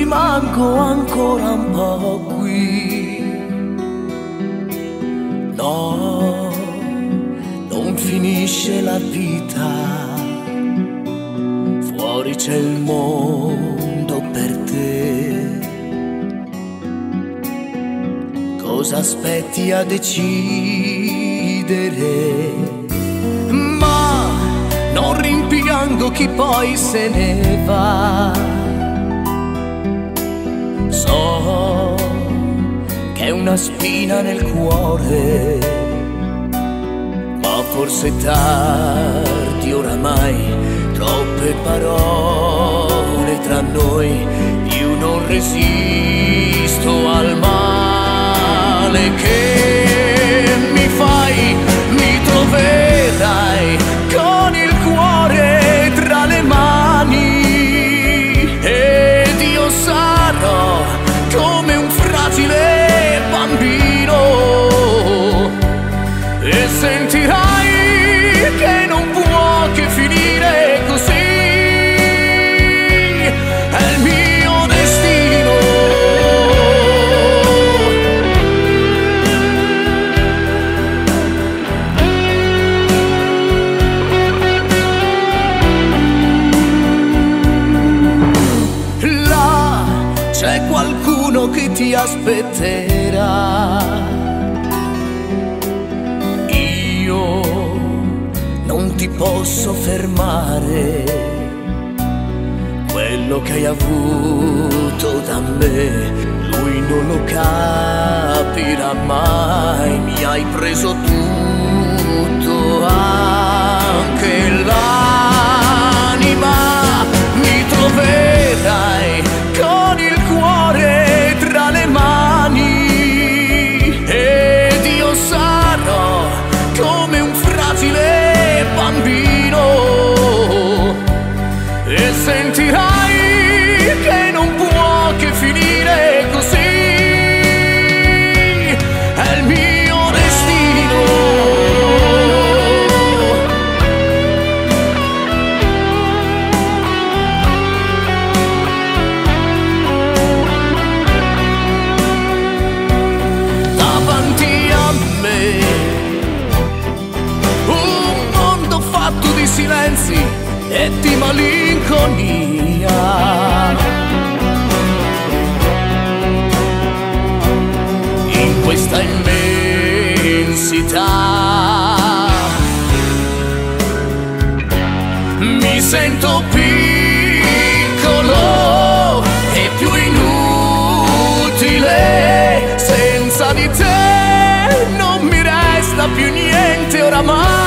rimango ancora un po' qui. No, non finisce la vita, fuori c'è il mondo per te. Cosa aspetti a decidere? Ma non rimpiango chi poi se ne va. So che è una spina nel cuore, ma forse è tardi oramai. Troppe parole tra noi, io non resisto al male che mi fai. Mi troverai con il cuore tra le mani ed io sarò come un fragile bambino e sentirai che non può che finire così. È il mio destino. Là c'è qualcuno che ti aspetterà. Non ti posso fermare, quello che hai avuto da me, lui non lo capirà mai. Mi hai preso tutto, anche l'anima. Mi troverai con il cuore tra le mani ed io sarò come un fragile bambino e sentirai che non può che finire così. È il mio destino. Davanti a me fatto di silenzi e di malinconia. In questa immensità mi sento piccolo e più inutile. Senza di te non mi resta più niente oramai.